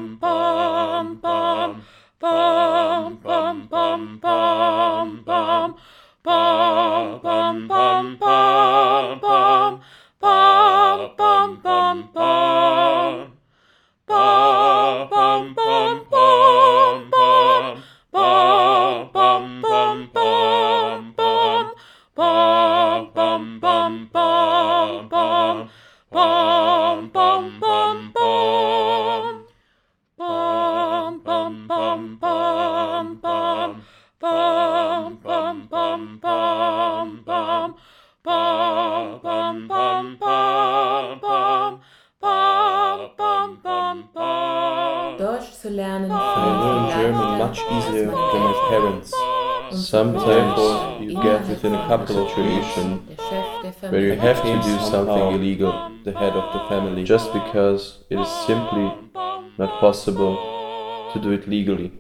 Deutsch zu lernen I learned German much easier than my parents. Sometimes you get within a couple of situations where you have to do something illegal, the head of the family, just because it is simply not possible to do it legally.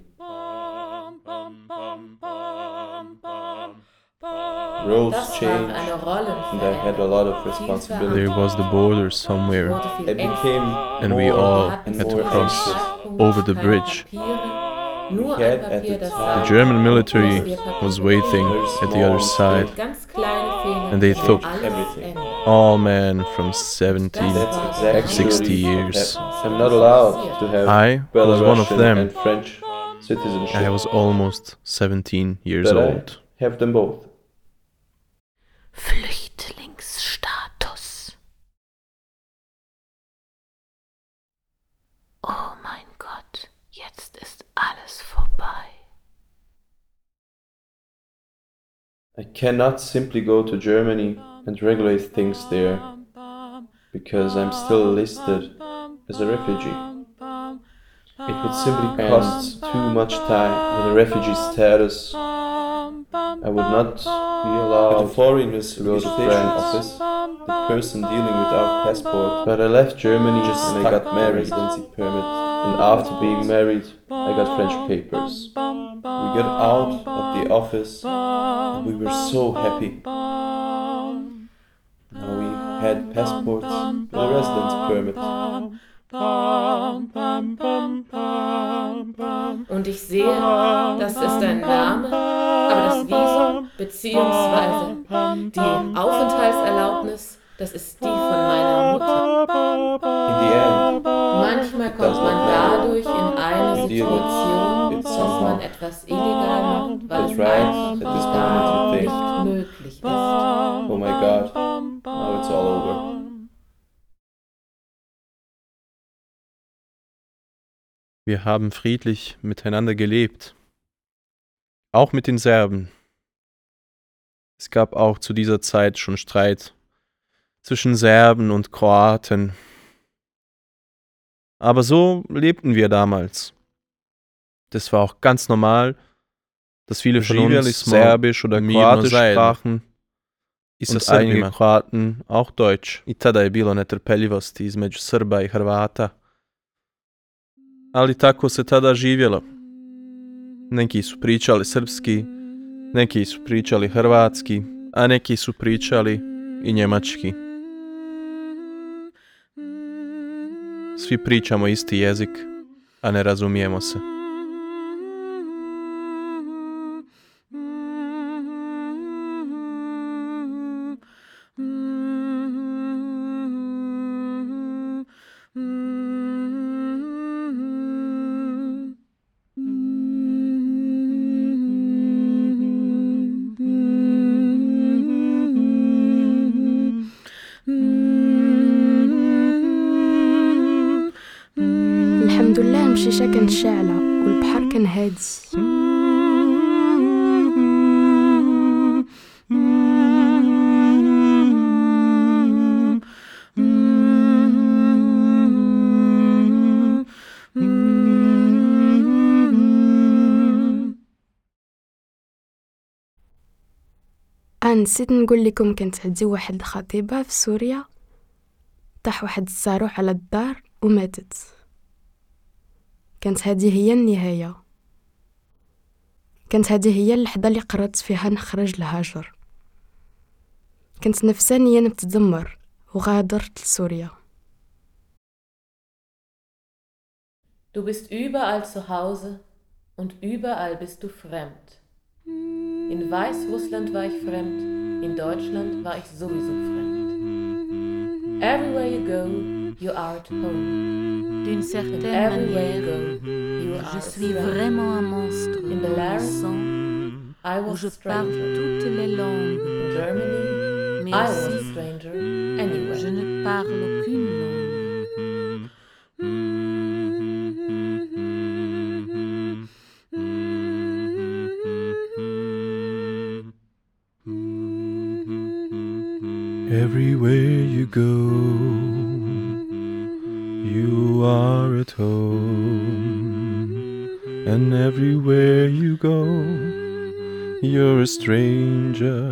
Roles changed, and I had a lot of responsibility. There was the border somewhere, I became and we more all and had to more cross anxious. over the bridge. We had at the The time German military was waiting at the other side, and they took everything. all men from 17 That's to exactly 60 what years. I'm not allowed to have I was one of Belarusian them. and French citizenship. I was almost 17 years but old. I have them both. Flüchtlingsstatus. Oh mein Gott, jetzt ist alles vorbei. I cannot simply go to Germany and regulate things there because I'm still listed as a refugee. It would simply cost too much time with a refugee status. I would not be allowed at the foreigners to go to France office, the person dealing with our passport. But I left Germany just and I got my residency permit. And after being married, I got French papers. We got out of the office and we were so happy. Now we had passports and a residence permit. Und ich sehe, das ist ein Name, aber das Visum bzw. die Aufenthaltserlaubnis, das ist die von meiner Mutter. In the end, Manchmal kommt man dadurch in eine Deal with Situation, it dass somehow. man etwas illegal macht, weil That's es right, einfach at this gar moment you think, nicht möglich ist. oh my god, now it's all over. Wir haben friedlich miteinander gelebt. Auch mit den Serben. Es gab auch zu dieser Zeit schon Streit zwischen Serben und Kroaten. Aber so lebten wir damals. Das war auch ganz normal, dass viele von uns Serbisch oder Kroatisch sprachen und einige Kroaten auch Deutsch. I tada je bilo netrpeljivosti između Srba I Hrvata. Ali tako se tada živjelo. Neki su pričali srpski, neki su pričali hrvatski, a neki su pričali I njemački. Svi pričamo isti jezik, a ne razumijemo se. الحمد لله المشيشة كانت شاعلة والبحر كان هادي. نسيت نقول لكم كانت عندي واحد الخطيبة في سوريا، طاح واحد الصاروخ على الدار وماتت. كانت هذه هي النهاية، كانت هذه هي اللحظة اللي قررت فيها نخرج لهاجر. كنت نفسانيا نتدمر وغادرت لسوريا. Du bist überall zu Hause und überall bist du fremd. In Weißrussland war ich fremd, in Deutschland war ich sowieso fremd. Everywhere you go, you are at home. D'une certaine manière, je suis vraiment un monstre sang où je parle toutes les langues. In Germany, Mais I was aussi, a stranger anyway. je ne parle aucune langue. Everywhere you go, you are at home. And everywhere you go, you're a stranger.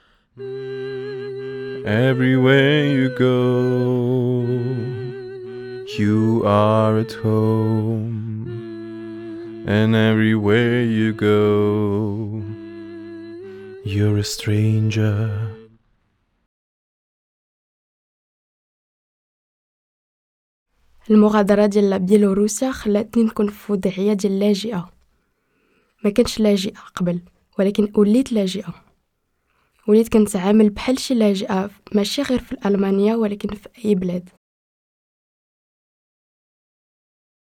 Everywhere you go, you are at home. And everywhere you go, you're a stranger. المغادرة ديال بيلاروسيا خلاتني نكون في وضعية ديال اللاجئة. ما كنتش لاجئة قبل، ولكن وليت لاجئة. وليت كنتعامل بحال شي لاجئة، ماشي غير في ألمانيا ولكن في أي بلاد.